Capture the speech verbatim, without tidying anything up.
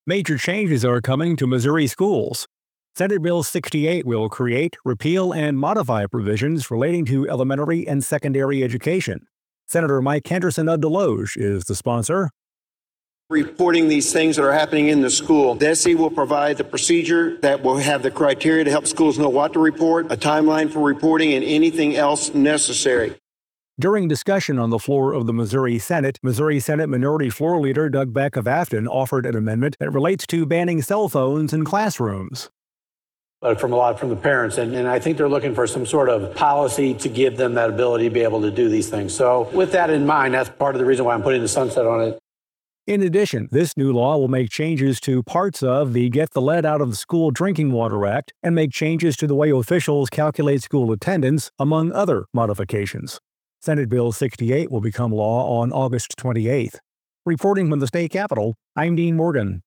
Major changes are coming to Missouri schools. Senate Bill sixty-eight will create, repeal, and modify provisions relating to elementary and secondary education. Senator Mike Henderson of Deloge is the sponsor. Reporting these things that are happening in the school. D E S E will provide the procedure that will have the criteria to help schools know what to report, a timeline for reporting, and anything else necessary. During discussion on the floor of the Missouri Senate, Missouri Senate Minority Floor Leader Doug Beck of Afton offered an amendment that relates to banning cell phones in classrooms. But from a lot from the parents, and, and I think they're looking for some sort of policy to give them that ability to be able to do these things. So with that in mind, that's part of the reason why I'm putting the sunset on it. In addition, this new law will make changes to parts of the Get the Lead Out of the School Drinking Water Act and make changes to the way officials calculate school attendance, among other modifications. Senate Bill sixty-eight will become law on August twenty-eighth. Reporting from the state capitol, I'm Dean Morgan.